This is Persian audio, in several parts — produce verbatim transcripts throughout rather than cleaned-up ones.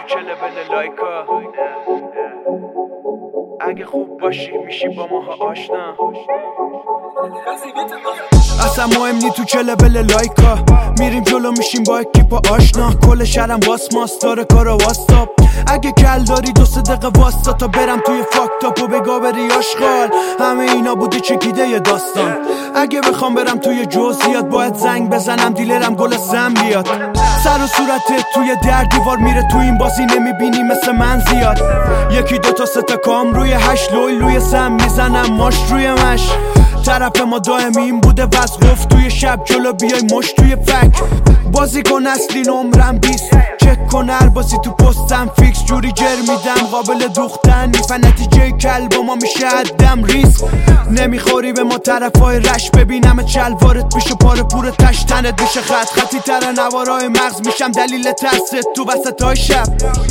کلبل لایکا. اگه خوب باشی میشی با ماها آشنا. اصلا مهم نی تو کلبل لایکا. میریم جلو میشیم با اکیپا آشنا. کل شهرم واس ماست داره کارا واستاپ. اگه کل داری دو سه دقیقه واستا تا برم توی فاکتاپ و بگا بری آشغال. همه اینا بوده چکیده یه داستان. اگه بخوام برم توی جزئیات باید زنگ بزنم دیلرم گل سم بیاد. سر و صورتت توی در دیوار میره تو این بازی نمیبینی مثل من زیاد. یکی دو تا سه تا کام روی هشت لوی لوی سم میزنم ماش روی مش. طرف ما دائم این بوده وز گفت توی شب جلو بیای مش توی فک. بازی کن اصلی نمرم بیست. چک کن هر بازی تو پستم فیکس. جوری جر میدم قابل دوختن نیست و نتیجه کل با ما میشه عدم ریسک. نمیخوری به ما طرفای رش. ببینم چلوارت میشه پاره پور تش. تنت میشه خط خطی تر نوارای مغز میشم دلیل ترست تو وسط های شب.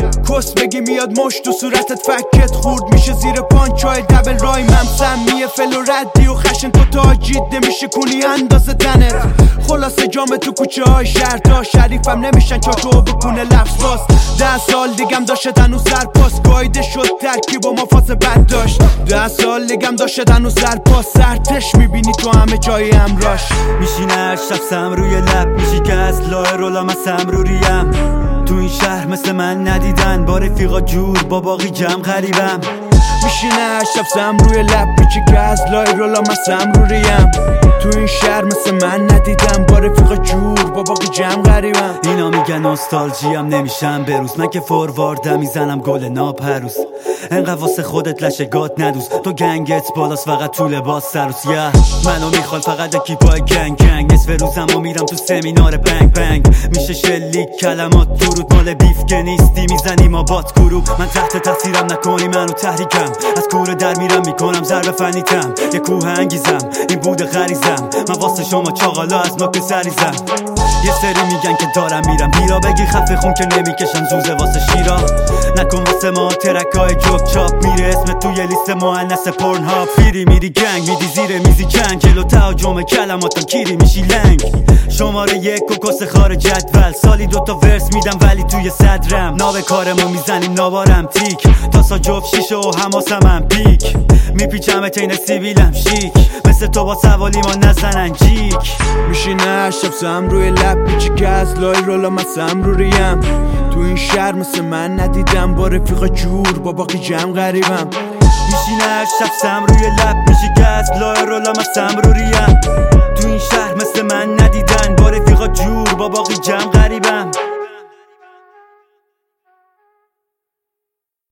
کس بگی میاد مش تو صورتت فکت خورد میشه زیر پانچای دبل رای. من سمیه فل و ردی و خشن کتا جید نمیشه کنی اندازه تنت. خلاصه جام تو کوچه های شهر تا شریفم نمیشن چاچو بکنه لفظ باز. ده سال دیگم داشت هنوز سرپاس. گایده شد ترکی با ما فاز بد داشت. ده سال دیگم داشت هنوز سرپاس. سرتش میبینی تو همه جای امراش. میشینه هر شب سم روی لب. میشی که از لاه رولا من سمروریم. تو این شهر مثل من ندیدن. با رفیقا جور با باقی جمع غریبم. میشینه هر شب سم روی لب. میچی که از لای رولا من سمروریم. تو این شهر مثل من ندیدم. با رفیق جور با باقی جمع غریبم. اینا میگن نوستالژی هم نمیشم بروز. من که فورواردم میزنم گل ناپروس. انقدر واسه خودت لشه گات ندوز. تو گنگت بالاست فقط تو لباس سروس. یه منو میخوان فقط اکیپای گنگ گنگ. نصف روزم و میرم تو سمینار بنگ بنگ. میشه شلیک کلمات درود مال بیف که نیستی میزنی ما بات گروه. من تحت تاثیرم نکنی منو تحریکم. از کوره در میرم میکنم ضربه فنیتم. یه کوه انگیزم این بوده غریزم. من واسه شما چاقالا از نوک سریزم. یه سری میگن که دارم میرم بیرا. بگی خفه خون که نمیکشن زوزه واسه شیرا. نکن واسه ما ترکای جوک چاپ. میره اسم توی لیست مؤنث پورن ها. فیری میری گنگ میدی زیر میزی جنگ. جلو تهاجم کلماتم کیری میشی لنگ. شماره یک و کس خار جدول. سالی دوتا ورس میدم ولی توی صدرم. ناو کارمو میزنیم نوارم تیک. تاسا جفت شیشه و حماسم هم پیک. میپیچم تین سیبیلم شیک. مثل تو با سوالی ما نزنن جیک. میشینه هر شب سم روی لب. میچی که از لای رولا من سمروریم. تو این شهر مثل من ندیدم. با رفیق جور با باقی جمع غریبم. میشینه هر شب سم روی لب. میشی که از لای رولا من سمروریم. تو این شهر مثل من ندیدن. با رفیقا جور با باقی جمع غریبم.